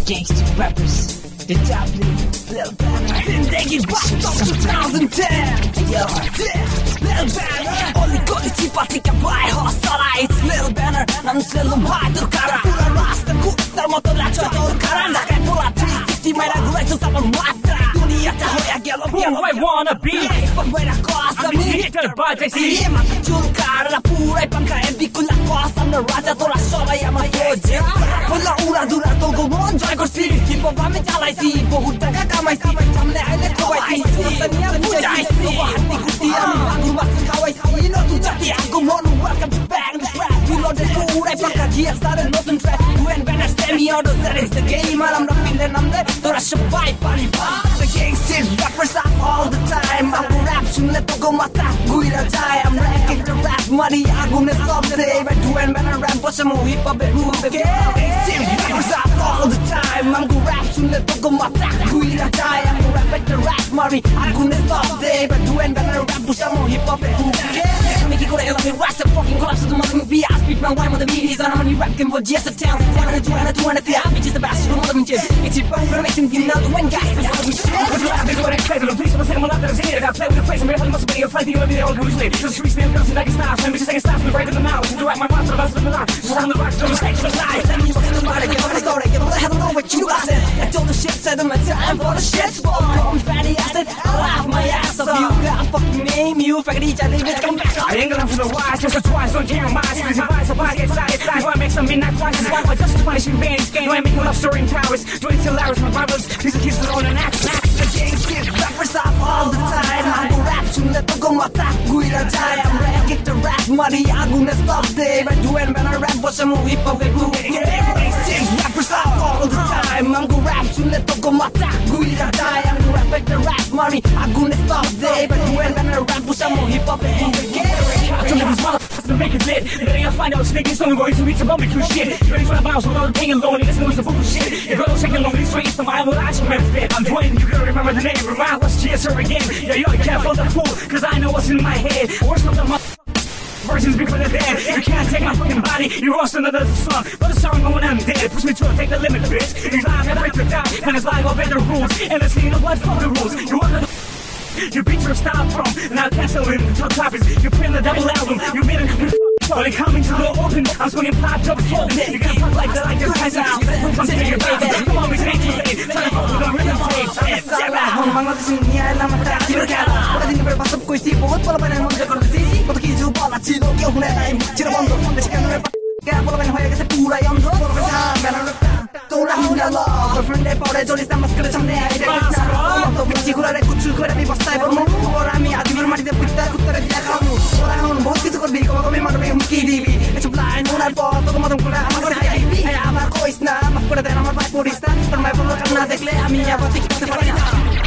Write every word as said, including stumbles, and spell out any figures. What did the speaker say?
Gangster rappers, the W, Lil Banner. Zindagi Bastard twenty ten. Yo, Lil Banner. Only got the cheap party can buy hostile. It's Lil Banner. I'm still a bad cara. Pura rasta good. Termoto la chotor cara. Nakai pula three sixty my regular to sama mata. Dunia ta hoya gelo gelo. Who I wanna be? Pag may na kosa I'm mi. the budget. Sige makachul cara. Pura ipangka hindi ko la kosa na raja to la shoba ya mayoje. Pula ura dura to go mon joy ko si. Tipo ba me chalai si. Bahut taka kamai si. Samne aile kawai si. Tania pujai si. Hati kuti ami bangun masih kawai si. No tu jati aku mon welcome to back in the trap. Reloaded pura ipangka gear started nothing track. When when I stand me out of that is the game. I'm rapping the number. Tora shabai pani ba. The gangster rappers up all the time. Aku rap sunle to go mata. Guira jai. I'm ranking the rap money. Aku ne stop the day. But when when I rap bossa mo hip hop and move again. Gangster rappers up all the time. I'm go rap sunle to go mata. Guira jai. I'm go rap at the rap money. Aku ne stop the day. But when when I rap bossa mo hip hop and move again. Make it go to L A rap the fucking collapse of the mother movie. I speak my wine with the media. I'm only rapping for just a town. One of the two and the two and the three. I'm just a bastard of mother movie. It's your phone making you know when guys. What you have is what I expect. The police will say I'm not there. I play with the face. I'm really must be a fight. You let me all usually. Just streets me girls like a star. Let me just take a stop. Me right in the mouth. You write my mouth. I'm about to live just on the rock. Don't mistake. Just lie. Tell me what's in the body. Get on the story. Get on the hell know what you got. I told the shit. Said I'm time for the shit. Spot. I'm fatty. I said I laugh my ass off. You got fucking name. You fucking each other. Come back. I ain't gonna for the wise. Just a twice. Don't care my eyes. Please advise. Advise. Get side. Side. Why make some midnight flashes? Why I just punishing bands? Game. Why make love story in towers? Doing till hours. My brothers. These are kids that own an act. The gangster rappers up all the time. Aku rap sunle to go mata. Guira jai. I'm ranking the rap money. Aku ne stop day. But when when I rap bossa mo hip hop and move again. Rappers up all the time. I'm go rap sunle to go mata. Guira jai. I'm go rap at the rap money. Aku ne stop day. But when when I rap bossa mo hip hop and move again. Some of these motherfuckers to make it lit. Then I find out sneaking something going to reach a bummy through shit. You ready for the bounce with all the pain and lonely. This news the fool shit. If I don't check along these streets, then I will actually remember it. I'm Dwayne, you gotta remember the name. Remind us, G S R again. Yeah, you gotta careful the fool, cause I know what's in my head. Worst of the motherfuckers. Versions before the dead. You can't take my fucking body. You're also another song. But the song when I'm dead. Push me to take the limit, bitch. You lie and break the down. And it's like obey the rules. And it's clean the blood for the rules. You want the you beat your style from. Now cancel in the top topics. You print the double album. You made it. When it coming to the open, I'm swinging pop double fold. You gotta pop like that, like your eyes out. Come to your baby. Come on, we ain't too late. Try to pop with a rhythm tape. Hong mang ngất sinh nhai làm mặt ta chưa cả. Có tin về bắt sập coi si bố bố bên mong cho con si. Có khi chú bỏ là chỉ nó kêu hôm nay chỉ là bom để chỉ cần về bắt. Cái bố bên hoài cái sẽ pura yom đó. Bố bên ta bên nó tôi là hùng là lo. Boyfriend để bỏ để cho đi xem mascara trong này. Để bắt sao. Mà tôi chỉ có để cút chui có để bị bắt tay vào mồm. Bố ra mi adi vừa mà đi để bứt tay cút tay để khao mồm. Bố ra hùng बहुत किसी को भी को भी मारो भी हम की दी भी. It's a blind moon and ball. तो को मालूम कोला हम को आई भी. Ay amar को इस ना मत को दे ना मत बात पूरी स्टा. पर मैं बोलो करना देख ले हम यहाँ बात की तो